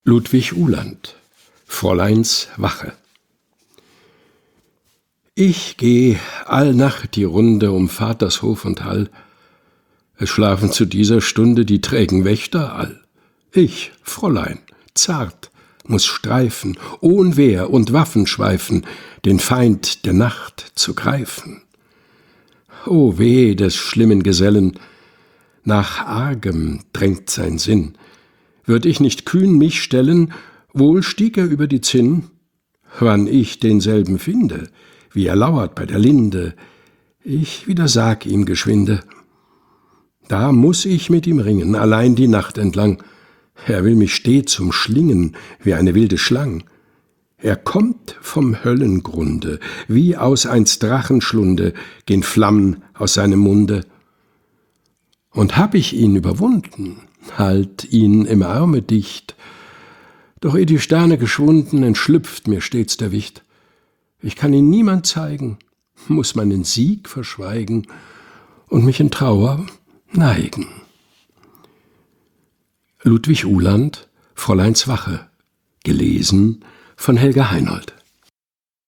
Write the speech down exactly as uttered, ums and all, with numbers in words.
Ludwig Uhland, Fräuleins Wache. Ich geh allnacht die Runde um Vaters Hof und Hall. Es schlafen zu dieser Stunde die trägen Wächter all. Ich, Fräulein, zart, muß streifen, ohn Wehr und Waffen schweifen, den Feind der Nacht zu greifen. O weh des schlimmen Gesellen, nach Argem drängt sein Sinn. Würd ich nicht kühn mich stellen, wohl stieg er über die Zinn. Wann ich denselben finde, wie er lauert bei der Linde, ich widersag ihm geschwinde. Da muß ich mit ihm ringen, allein die Nacht entlang. Er will mich stets umschlingen, wie eine wilde Schlang. Er kommt vom Höllengrunde, wie aus einst Drachenschlunde gehn Flammen aus seinem Munde. Und hab ich ihn überwunden, halt ihn im Arme dicht, doch eh die Sterne geschwunden, entschlüpft mir stets der Wicht. Ich kann ihn niemand zeigen, muß meinen Sieg verschweigen und mich in Trauer neigen. Ludwig Uhland, Fräuleins Wache, gelesen von Helga Heinold.